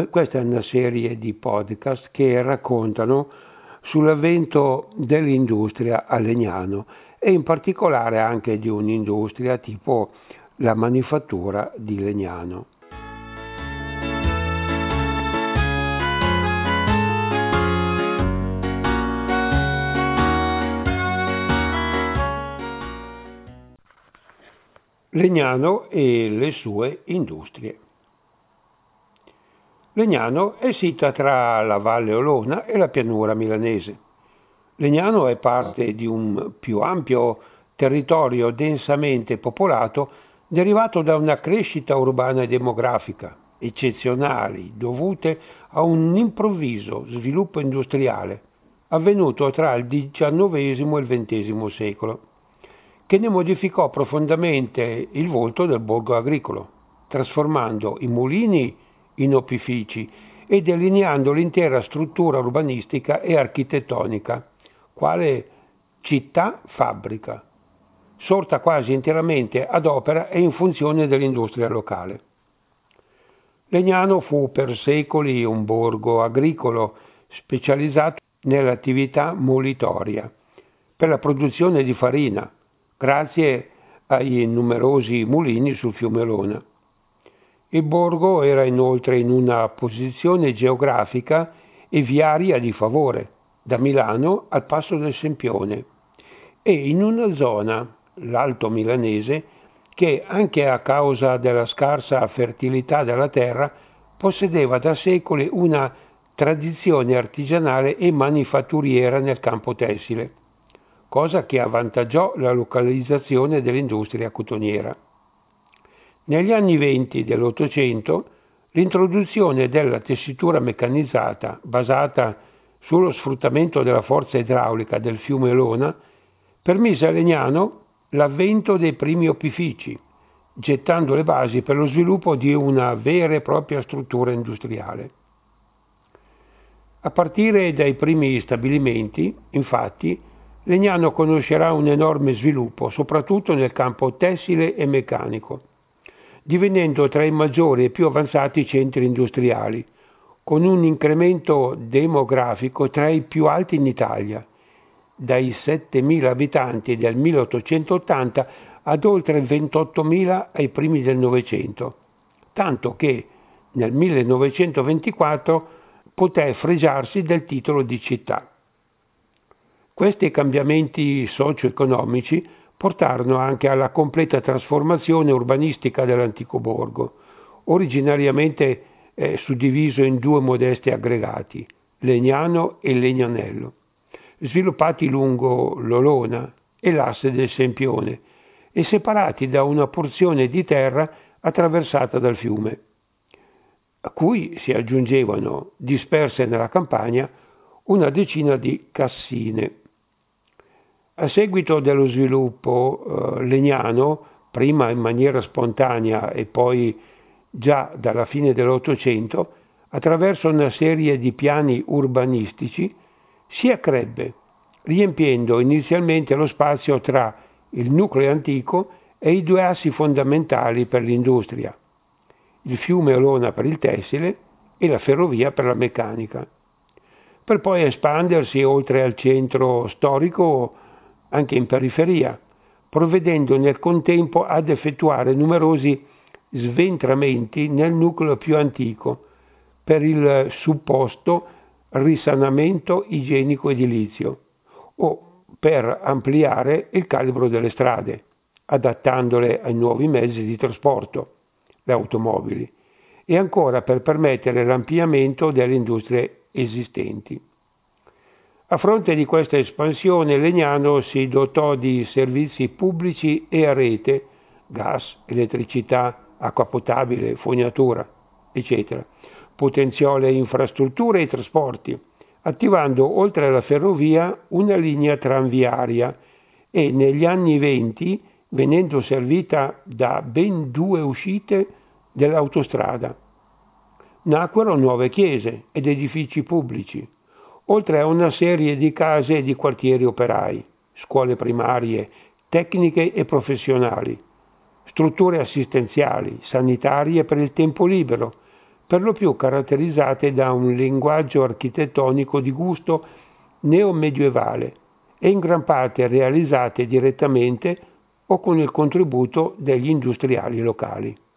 Questa è una serie di podcast che raccontano sull'avvento dell'industria a Legnano e in particolare anche di un'industria tipo la manifattura di Legnano. Legnano e le sue industrie. Legnano è sita tra la Valle Olona e la pianura milanese. Legnano è parte di un più ampio territorio densamente popolato derivato da una crescita urbana e demografica eccezionali dovute a un improvviso sviluppo industriale avvenuto tra il XIX e il XX secolo, che ne modificò profondamente il volto del borgo agricolo, trasformando i mulini in opifici e delineando l'intera struttura urbanistica e architettonica, quale città-fabbrica, sorta quasi interamente ad opera e in funzione dell'industria locale. Legnano fu per secoli un borgo agricolo specializzato nell'attività molitoria per la produzione di farina, grazie ai numerosi mulini sul fiume Olona. Il borgo era inoltre in una posizione geografica e viaria di favore, da Milano al Passo del Sempione, e in una zona, l'Alto Milanese, che anche a causa della scarsa fertilità della terra possedeva da secoli una tradizione artigianale e manifatturiera nel campo tessile, cosa che avvantaggiò la localizzazione dell'industria cotoniera. Negli anni '20 dell'Ottocento, l'introduzione della tessitura meccanizzata basata sullo sfruttamento della forza idraulica del fiume Olona permise a Legnano l'avvento dei primi opifici, gettando le basi per lo sviluppo di una vera e propria struttura industriale. A partire dai primi stabilimenti, infatti, Legnano conoscerà un enorme sviluppo, soprattutto nel campo tessile e meccanico, divenendo tra i maggiori e più avanzati centri industriali, con un incremento demografico tra i più alti in Italia, dai 7.000 abitanti del 1880 ad oltre 28.000 ai primi del Novecento, tanto che nel 1924 poté fregiarsi del titolo di città. Questi cambiamenti socio-economici portarono anche alla completa trasformazione urbanistica dell'antico borgo, originariamente suddiviso in due modesti aggregati, Legnano e Legnanello, sviluppati lungo l'Olona e l'asse del Sempione e separati da una porzione di terra attraversata dal fiume, a cui si aggiungevano, disperse nella campagna, una decina di cassine. A seguito dello sviluppo legnano, prima in maniera spontanea e poi già dalla fine dell'Ottocento, attraverso una serie di piani urbanistici, si accrebbe, riempiendo inizialmente lo spazio tra il nucleo antico e i due assi fondamentali per l'industria, il fiume Olona per il tessile e la ferrovia per la meccanica, per poi espandersi oltre al centro storico anche in periferia, provvedendo nel contempo ad effettuare numerosi sventramenti nel nucleo più antico per il supposto risanamento igienico-edilizio o per ampliare il calibro delle strade, adattandole ai nuovi mezzi di trasporto, le automobili, e ancora per permettere l'ampliamento delle industrie esistenti. A fronte di questa espansione, Legnano si dotò di servizi pubblici e a rete, gas, elettricità, acqua potabile, fognatura, eccetera, potenziò le infrastrutture e i trasporti, attivando oltre alla ferrovia una linea tranviaria e negli anni '20 venendo servita da ben 2 uscite dell'autostrada. Nacquero nuove chiese ed edifici pubblici, oltre a una serie di case e di quartieri operai, scuole primarie, tecniche e professionali, strutture assistenziali, sanitarie per il tempo libero, per lo più caratterizzate da un linguaggio architettonico di gusto neomedievale e in gran parte realizzate direttamente o con il contributo degli industriali locali.